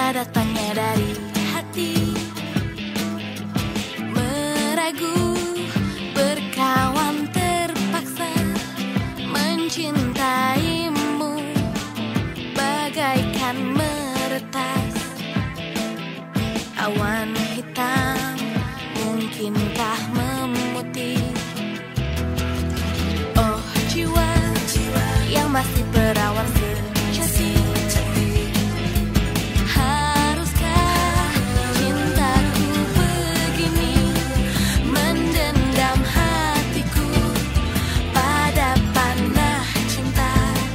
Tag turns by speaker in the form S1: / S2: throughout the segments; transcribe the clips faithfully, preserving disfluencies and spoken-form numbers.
S1: datangnya dari hati. Meragu, berkawan terpaksa mencintaimu bagaikan meretas awan hitam, mungkinkah memutih? Oh jiwa, jiwa yang masih perawan sejati, haruskah cintaku begini mendendam hatiku pada panah cinta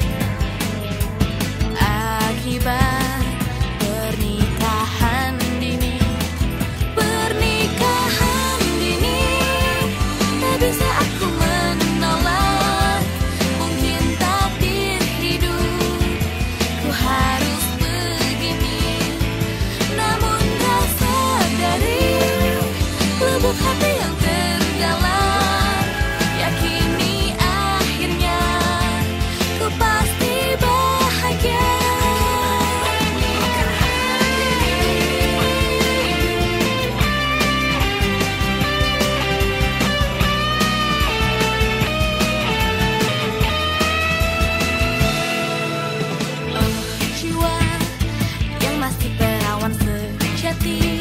S1: akibat pernikahan dini. Pernikahan dini tak bisa aku menolak, mungkin takdir hidup ku harus begini. Namun tak sadari lubuk hati yang terdalam, yakini akhirnya ku pasti bahagia. Oh jiwa yang masih perawan sejati,